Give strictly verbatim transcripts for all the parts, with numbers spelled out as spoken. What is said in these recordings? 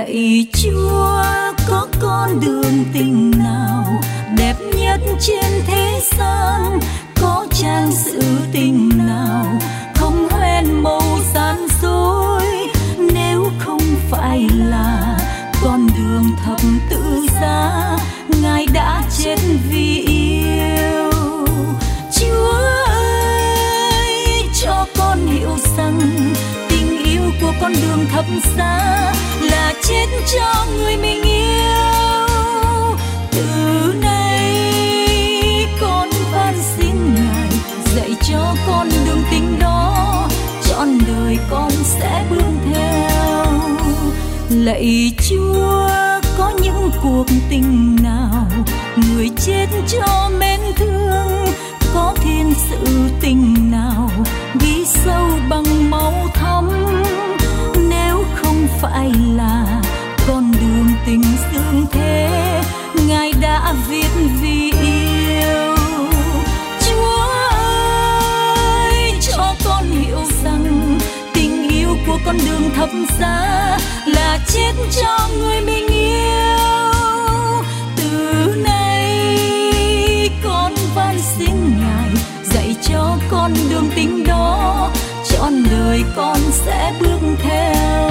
Lạy Chúa, có con đường tình nào đẹp nhất trên thế gian, có trang sử tình nào không hoen màu gian dối, nếu không phải là con đường thập tự giá, Ngài đã chết vì yêu. Chúa ơi, cho con hiểu rằng tình yêu của con đường thập giá là chết cho người mình yêu. Từ nay con van xin Ngài dạy cho con đường tình đó, trọn đời con sẽ bước theo. Lạy Chúa, có những cuộc tình nào người chết cho mến thương, có thiên sự tình nào ghi sâu bằng máu thắm, nếu không phải là con đường tình dương thế, Ngài đã viết vì yêu. Chúa ơi, cho con hiểu rằng tình yêu của con đường thập giá là chết cho người mình yêu. Từ nay con van xin Ngài dạy cho con đường tình đó, trọn đời con sẽ bước theo.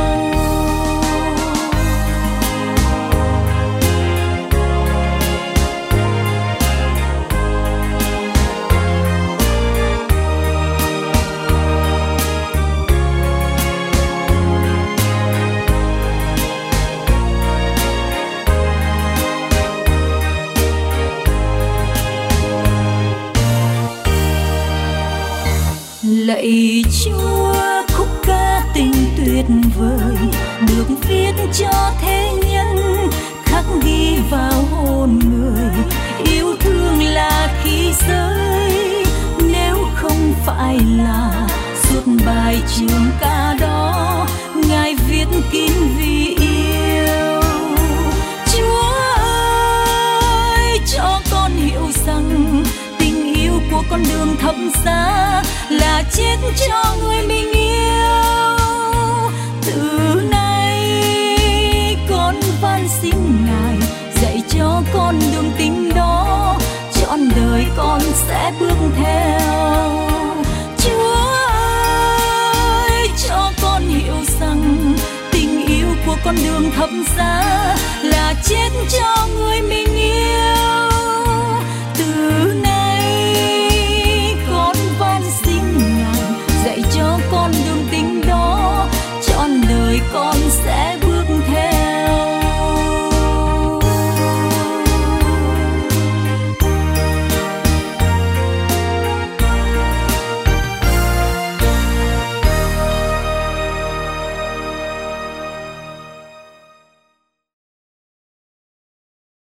Lạy Chúa, khúc ca tình tuyệt vời được viết cho thế nhân, khắc ghi vào hồn người, yêu thương là khí giới, nếu không phải là suốt bài trường ca đó, Ngài viết kín vì yêu. Chúa ơi, cho con hiểu rằng tình yêu của con đường thập giá là chết cho người mình yêu. Từ nay con van xin Ngài dạy cho con đường tình đó, trọn đời con sẽ bước theo. Chúa ơi, cho con hiểu rằng tình yêu của con đường thập giá là chết cho người mình yêu. Từ nay